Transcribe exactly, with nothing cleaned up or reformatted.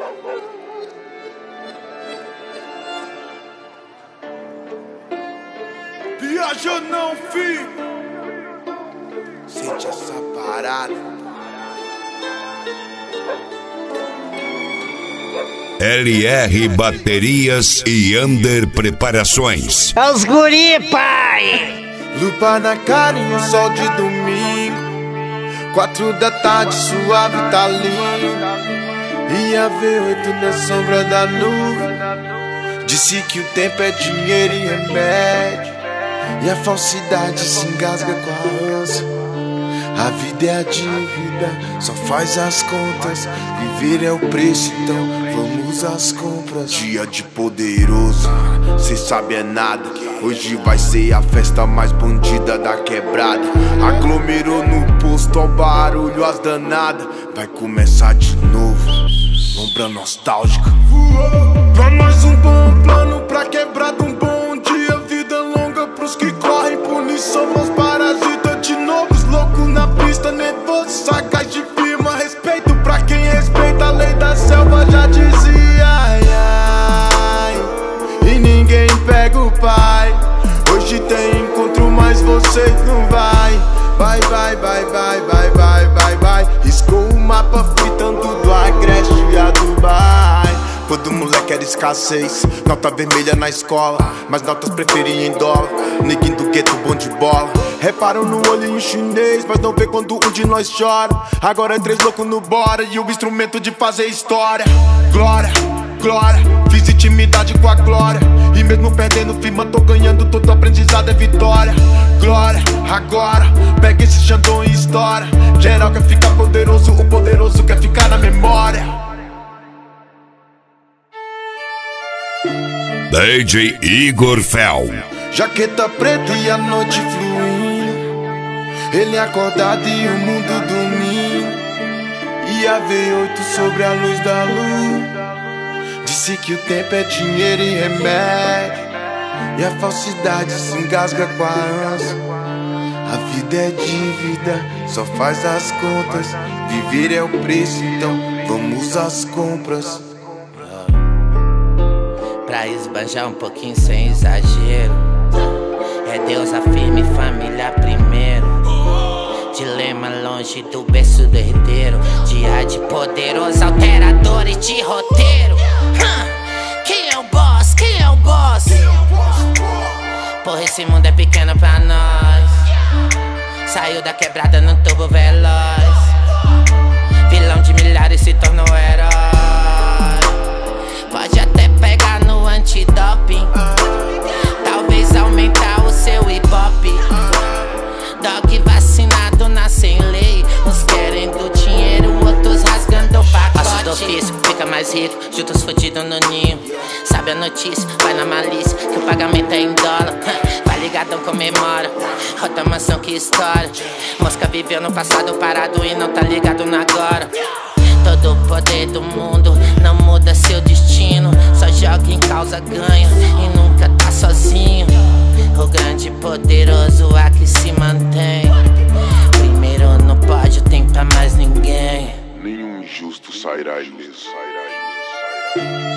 Viaja não, filho. Sente essa parada. L R Baterias e Under Preparações. É os guri, pai! Lupa na cara em um sol de domingo. Quatro da tarde, suave, tá lindo. E a V oito na sombra da nuvem. Disse que o tempo é dinheiro e remédio. E a falsidade se engasga com a ânsia. A vida é a dívida, só faz as contas. Viver é o preço, então vamos às compras. Dia de poderoso, cê sabe é nada. Hoje vai ser a festa mais bandida da quebrada. Aglomerou no posto, ó barulho, as danadas. Vai começar de novo, lombra nostálgica. Pra mais um bom plano, pra quebrada um bom dia. Vida longa pros que correm, punição aos parasitas. De novo os loucos na pista, nervoso, sacas de firma. Respeito pra quem respeita a lei da selva, já dizia ai, ai. E ninguém pega o pai. Hoje tem encontro, mas você não vai. Vai, vai, vai, vai, vai, vai, vai, vai. Riscou o mapa fritando do Agreste a Dubai. Quando moleque era escassez, nota vermelha na escola, mas notas preferiam em dólar. Neguinho do gueto, bom de bola. Reparam no olhinho chinês, mas não vê quando um de nós chora. Agora é três loucos no bora e o instrumento de fazer história. Glória, glória, fiz intimidade com a glória. E mesmo perdendo firma, tô ganhando, todo aprendizado é vitória. Glória, agora, pega esse Xandão e história. Geral quer ficar poderoso, o poderoso quer ficar na memória. D J Igor Fel. Jaqueta preta e a noite fluindo. Ele acordado e o mundo dormindo. E a V oito sobre a luz da lua. Disse que o tempo é dinheiro e remédio. E a falsidade se engasga com a ânsia. A vida é dívida, só faz as contas. Viver é o preço, então vamos às compras. Pra esbanjar um pouquinho sem exagero. É Deus afirme, família primeiro. Dilema longe do berço do herdeiro. Dia de poderoso, alterador e de roteiro. Hum, quem é o boss? Quem é o boss? Porra, esse mundo é pequeno pra nós. Saiu da quebrada no tubo veloz. Vilão de milhares se tornou herói. Pode até pegar no antidoping. Talvez aumentar o seu ibope. Dog vacinado nasce em lei. Uns querendo dinheiro, outros rasgando o pacote. Passo do ofício, fica mais rico, junta os fudidos no ninho. Sabe a notícia, vai na malícia, que o pagamento é em dólar. Vai ligadão, comemora, outra mansão que história. Mosca viveu no passado parado e não tá ligado no agora. Todo o poder do mundo não muda seu destino. Só joga em causa, ganha e nunca tá sozinho. O grande poderoso aqui se mantém. Primeiro no pódio tem pra mais ninguém. Nenhum injusto sairá ileso.